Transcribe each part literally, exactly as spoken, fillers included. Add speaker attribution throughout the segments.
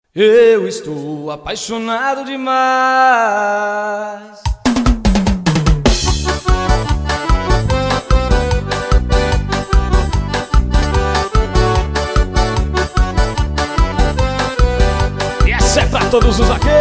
Speaker 1: Eu estou apaixonado demais.
Speaker 2: E essa é pra todos os vaqueiros.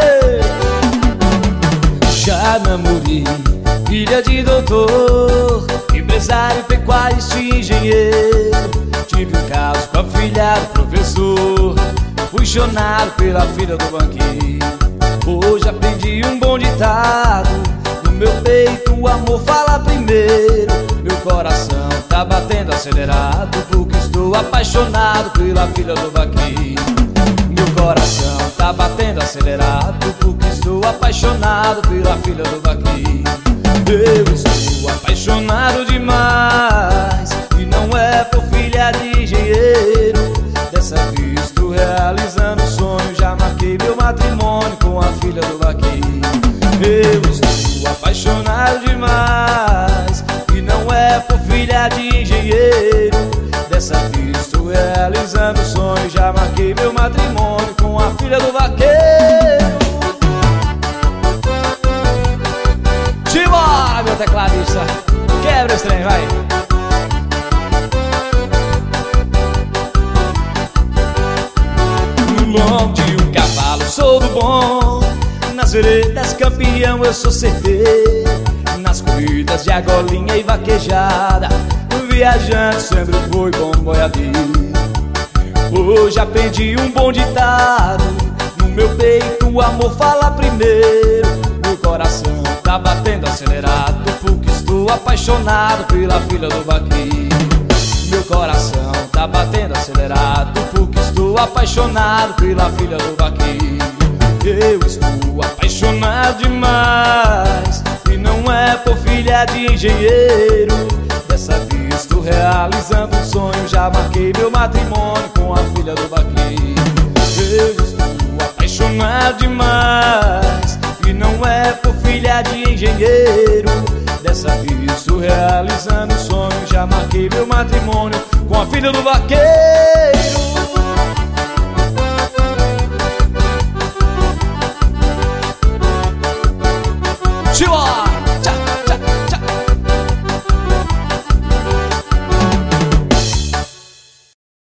Speaker 1: Já namorei filha de doutor, empresário, pecuarista e engenheiro. Tive um caso com a filha do professor, fui chonado pela filha do banqueiro. Hoje aprendi um bom ditado: no meu peito o amor fala primeiro. Meu coração tá batendo acelerado, porque estou apaixonado pela filha do vaqueiro. Meu coração tá batendo acelerado, porque estou apaixonado pela filha do vaqueiro. Eu estou apaixonado demais, e não é por filha de engenheiro. Dessa vez estou realizando o sonho, já marquei meu matrimônio com a filha do vaqueiro. Eu estou apaixonado demais, e não é por filha de engenheiro. Dessa vez estou realizando o sonho, já marquei meu matrimônio com a filha do vaqueiro. Simbora, meu tecladista, quebra esse trem, vai. No lombo de um cavalo sou do bom, nas veredas campeão eu sou certeiro, nas corridas de argolinha e vaquejada, viajante sempre foi bom boiadeiro. Hoje aprendi um bom ditado: no meu peito o amor fala primeiro. Meu coração tá batendo acelerado, porque estou apaixonado pela filha do vaqueiro. Meu coração tá batendo acelerado, porque estou apaixonado pela filha do vaqueiro. Eu estou apaixonado demais, e não é por filha de engenheiro. Dessa vez estou realizando um sonho, já marquei meu matrimônio com a filha do vaqueiro. Eu estou apaixonado demais, e não é por filha de engenheiro. Dessa vez estou realizando um sonho, já marquei meu matrimônio com a filha do vaqueiro.